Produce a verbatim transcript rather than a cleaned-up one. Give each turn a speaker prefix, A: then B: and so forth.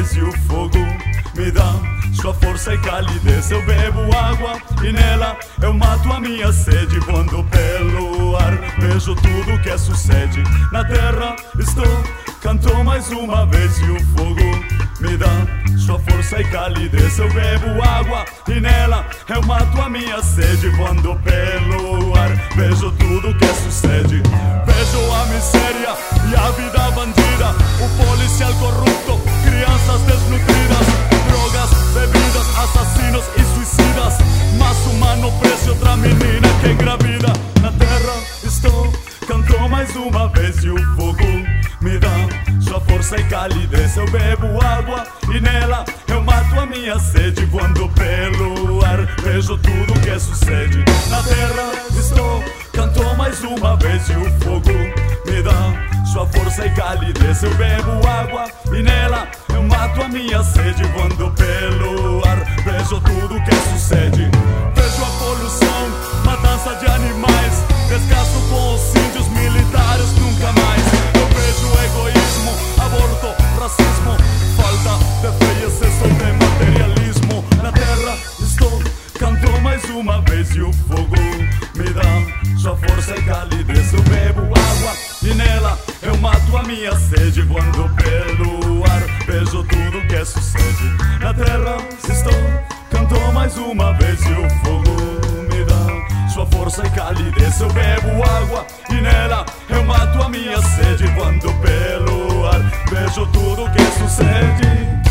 A: vez e o fogo me dá sua força e calidez. Eu bebo água e nela eu mato a minha sede. Quando pelo ar vejo tudo que sucede na terra, estou, canto mais uma vez e o fogo me dá sua força e calidez. Eu bebo água e nela eu mato a minha sede. Quando pelo ar vejo tudo que sucede, vejo a miséria e a vida bandida, o policial corrupto, crianças desnutridas, drogas, bebidas, assassinos e suicidas. Mas humano preço outra menina que engravida. Na terra estou, canto mais uma vez e o fogo me dá sua força e calidez. Eu bebo água e nela eu mato a minha sede. Quando pelo ar vejo tudo que sucede na terra, estou, canto mais uma vez e o fogo me dá sua força e calidez. Eu bebo água e nela eu mato a minha sede. Quando pelo ar vejo tudo que sucede, vejo a poluição, matança de animais, descaso com os índios, militares nunca mais. Eu vejo egoísmo, aborto, racismo, falta de fé e excesso de materialismo. Na terra estou, canto mais uma vez e o fogo me dá sua força e calidez. Eu bebo água e nela eu mato a minha sede. Quando pelo ar vejo tudo que sucede na terra, estou, canto mais uma vez e o fogo me dá sua força e calidez. Eu bebo água e nela eu mato a minha sede. Quando pelo ar vejo tudo que sucede.